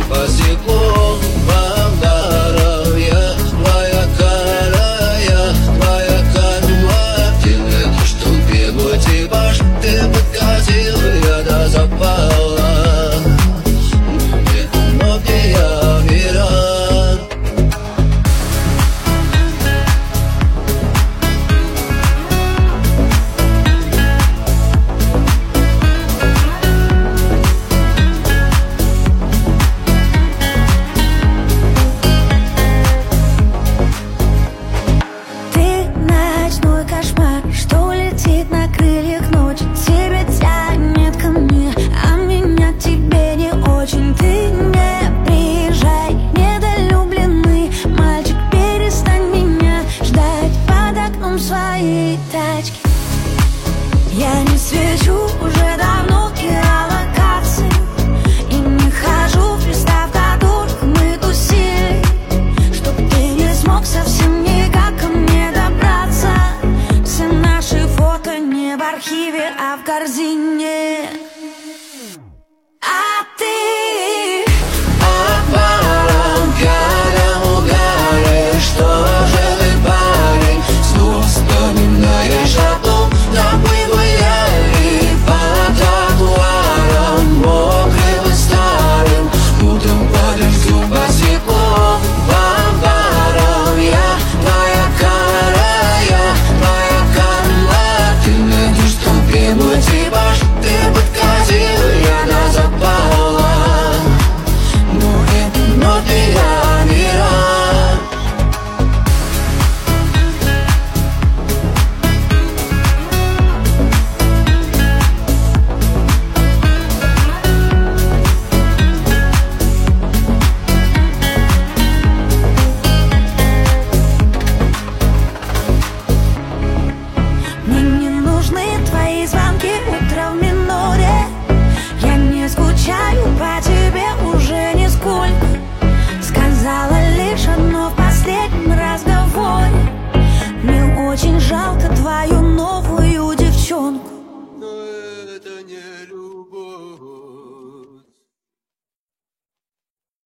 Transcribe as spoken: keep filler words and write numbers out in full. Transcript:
посекло вам здоровья. Твоя карая, твоя карма. Делает, что бегу типаж. Ты подкатил, я до запала. Но где я верен? Что летит на крыльях ночи, тебя тянет ко мне, а меня к тебе не очень. Ты не приезжай, недолюбленный мальчик, перестань меня ждать под окном своей тачки. Я не свечу уже давно геолокации и не хожу в места, в которых мы тусили, чтоб ты не смог совсем никак ко мне добраться. Все наши фото не в архиве, а в корзине.